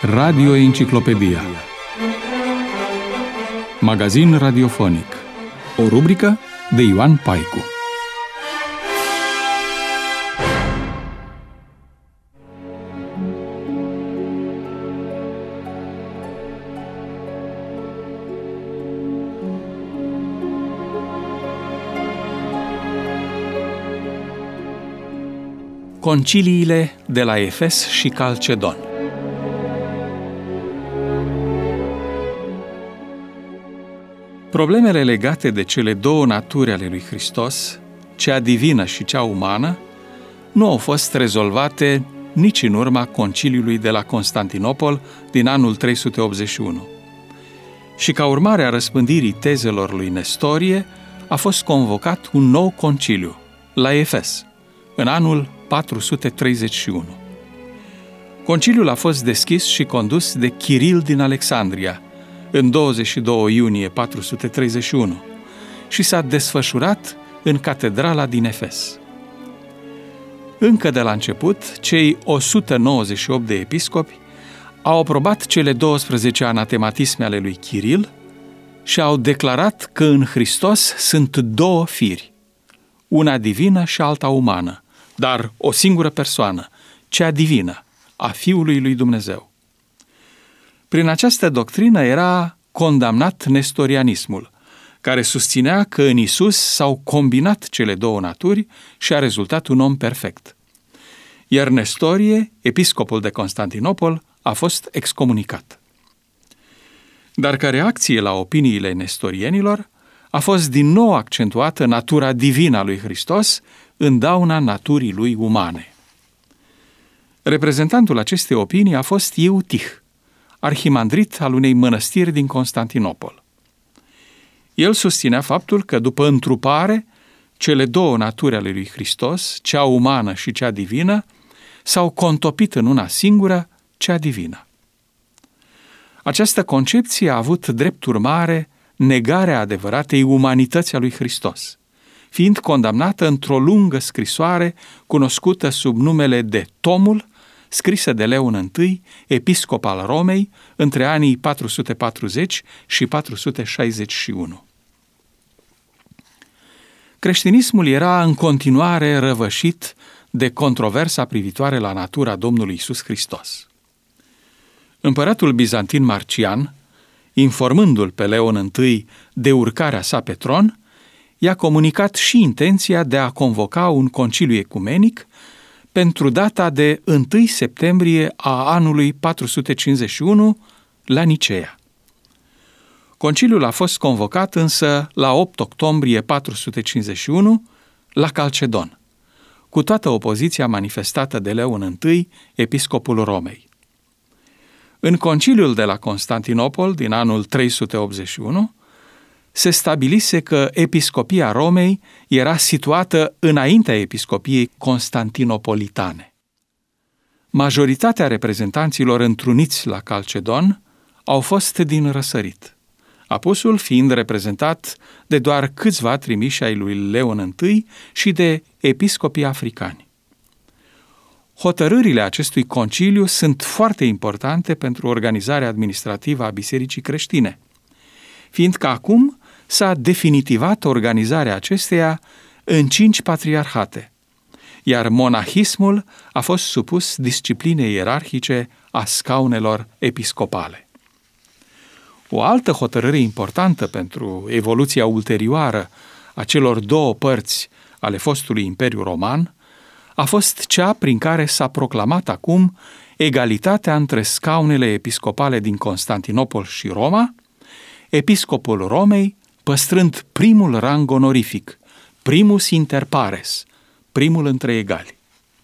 Radio Enciclopedia. Magazin radiofonic. O rubrică de Ioan Paicu. Conciliile de la Efes și Calcedon. Problemele legate de cele două naturi ale lui Hristos, cea divină și cea umană, nu au fost rezolvate nici în urma conciliului de la Constantinopol din anul 381. Și ca urmare a răspândirii tezelor lui Nestorie, a fost convocat un nou conciliu, la Efes, în anul 431. Conciliul a fost deschis și condus de Chiril din Alexandria, în 22 iunie 431, și s-a desfășurat în catedrala din Efes. Încă de la început, cei 198 de episcopi au aprobat cele 12 anatematisme ale lui Chiril și au declarat că în Hristos sunt două firi, una divină și alta umană, dar o singură persoană, cea divină, a Fiului lui Dumnezeu. Prin această doctrină era condamnat nestorianismul, care susținea că în Isus s-au combinat cele două naturi și a rezultat un om perfect. Iar Nestorie, episcopul de Constantinopol, a fost excomunicat. Dar ca reacție la opiniile nestorienilor, a fost din nou accentuată natura divină a lui Hristos în dauna naturii lui umane. Reprezentantul acestei opinii a fost Eutih, arhimandrit al unei mănăstiri din Constantinopol. El susținea faptul că după întrupare, cele două naturi ale lui Hristos, cea umană și cea divină, s-au contopit în una singură, cea divină. Această concepție a avut drept urmare negarea adevăratei umanități a lui Hristos, fiind condamnată într-o lungă scrisoare cunoscută sub numele de Tomul, scrisă de Leon I, episcop al Romei, între anii 440 și 461. Creștinismul era în continuare răvășit de controversa privitoare la natura Domnului Iisus Hristos. Împăratul bizantin Marcian, informându-l pe Leon I de urcarea sa pe tron, i-a comunicat și intenția de a convoca un conciliu ecumenic pentru data de 1 septembrie a anului 451 la Niceea. Conciliul a fost convocat însă la 8 octombrie 451 la Calcedon, cu toată opoziția manifestată de Leon I, episcopul Romei. În conciliul de la Constantinopol din anul 381 se stabilise că episcopia Romei era situată înaintea episcopiei constantinopolitane. Majoritatea reprezentanților întruniți la Calcedon au fost din răsărit, apusul fiind reprezentat de doar câțiva trimiși ai lui Leon I și de episcopii africani. Hotărârile acestui conciliu sunt foarte importante pentru organizarea administrativă a Bisericii creștine, fiindcă acum s-a definitivat organizarea acesteia în 5 patriarhate, iar monahismul a fost supus disciplinei ierarhice a scaunelor episcopale. O altă hotărâre importantă pentru evoluția ulterioară a celor două părți ale fostului Imperiu Roman a fost cea prin care s-a proclamat acum egalitatea între scaunele episcopale din Constantinopol și Roma, episcopul Romei păstrând primul rang onorific, primus inter pares, primul între egali.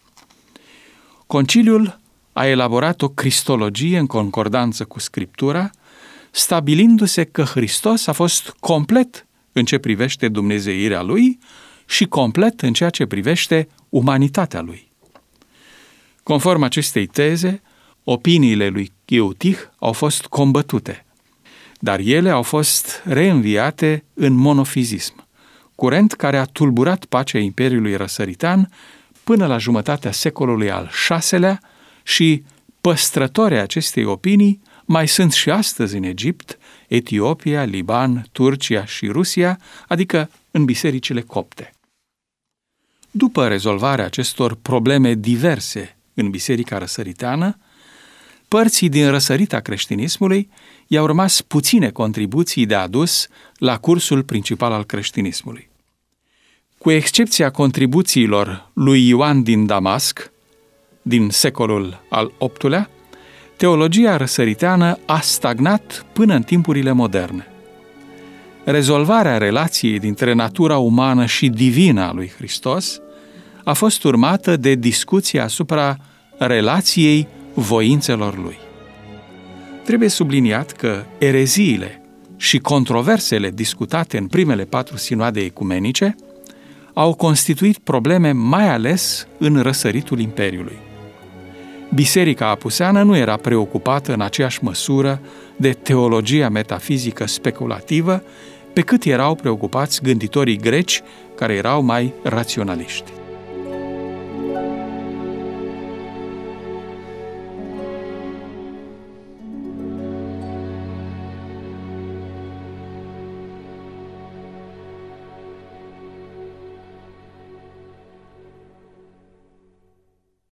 Conciliul a elaborat o cristologie în concordanță cu Scriptura, stabilindu-se că Hristos a fost complet în ce privește dumnezeirea lui și complet în ceea ce privește umanitatea lui. Conform acestei teze, opiniile lui Eutih au fost combătute, dar ele au fost reînviate în monofizism, curent care a tulburat pacea Imperiului Răsăritean până la jumătatea secolului al VI-lea și Păstrătorii acestei opinii mai sunt și astăzi în Egipt, Etiopia, Liban, Turcia și Rusia, adică în bisericile copte. După rezolvarea acestor probleme diverse în biserica răsăriteană, părții din răsărita creștinismului i-au rămas puține contribuții de adus la cursul principal al creștinismului. Cu excepția contribuțiilor lui Ioan din Damasc, din secolul al VIII-lea, teologia răsăriteană a stagnat până în timpurile moderne. Rezolvarea relației dintre natura umană și divină a lui Hristos a fost urmată de discuția asupra relației voințelor lui. Trebuie subliniat că ereziile și controversele discutate în primele 4 sinoade ecumenice au constituit probleme mai ales în răsăritul Imperiului. Biserica apuseană nu era preocupată în aceeași măsură de teologia metafizică speculativă, pe cât erau preocupați gânditorii greci, care erau mai raționaliști.